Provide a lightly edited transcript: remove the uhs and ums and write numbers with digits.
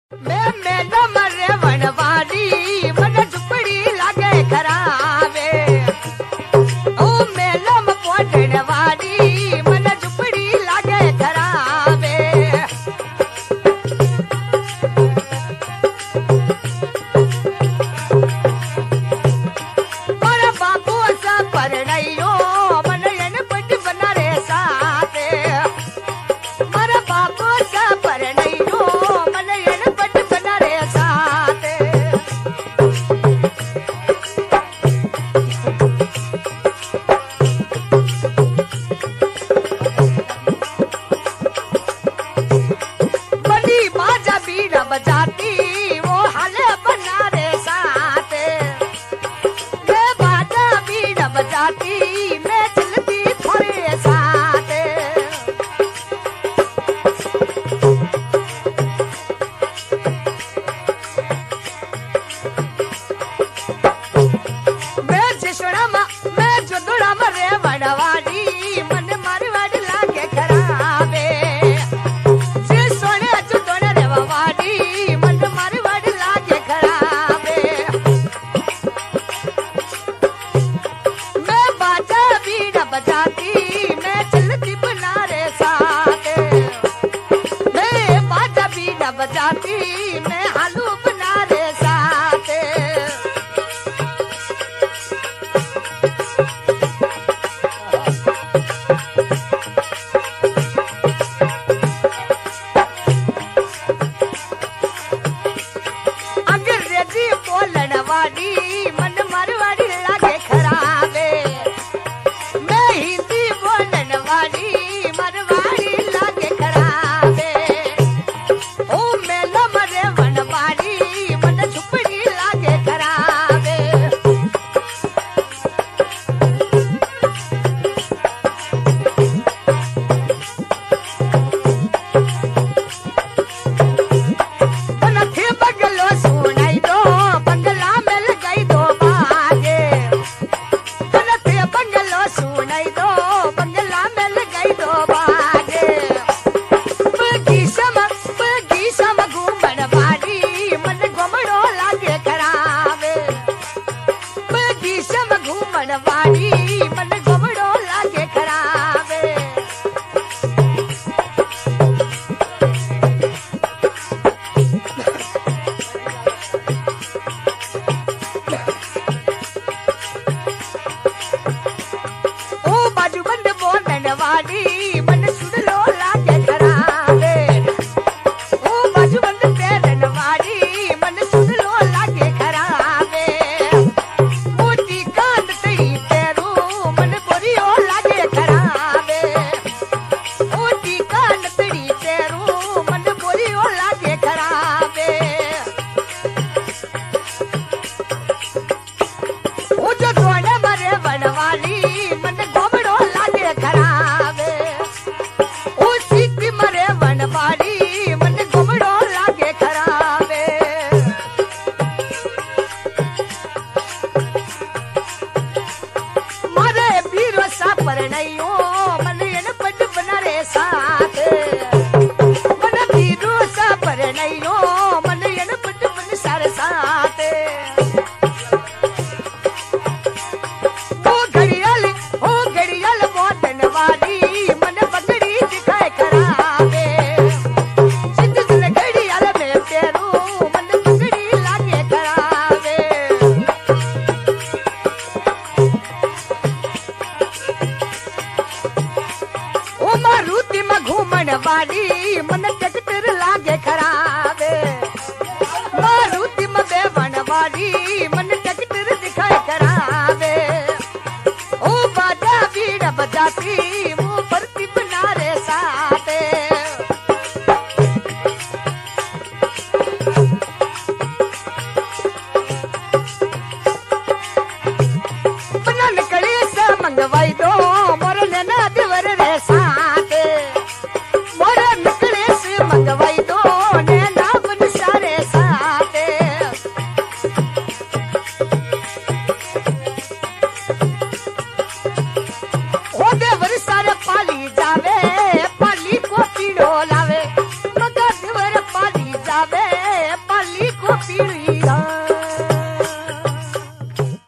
मैं मेलो मरे वनवाड़ी मन झुपड़ी लागे खराबे ओ मेलो में पोटण वाड़ी मन झुपड़ी लागे खराबे पर बाबू सा परणयो मन एन पट बना रे साथे मर बाबू सा परणयो मन एन पट बना रे साथे बड़ी बाजा बीड़ा बजाती वो हले बना रे साथे मैं बाजा बीड़ा बजाती मैं चलती थोड़े साथे मैं जिसड़ा मैं जुदड़ा मरे वड़वाड़ी मन मारवाड़ी लागे खराबे जिसोने जुदड़ा रे वाड़ी मन मारवाड़ी लागे खराबे मैं बाजा बीड़ा बजाती मैं चलती बना रे साथे मैं बाजा बीड़ा बजाती मैं हालू बना रे साथे अंग्रेजी बोलन वाली मन मारवाड़ी लागे खराबे मैं हिंदी बोलन वाली मारवाड़ी लागे खराबे ओ मेलो मरे वनवाड़ी मन झुपड़ी लागे खराबे बनथे बगलो सुनाई दो बंगला मिल गई दो बागे बनथे बंगलो सुनाई दो बंगला मिल गई दो बागे बगीचा में घूमन वाली मन घुमड़ो लागे खराबे बगीचा में घूमन वाली मन घुमड़ो लागे खराबे सा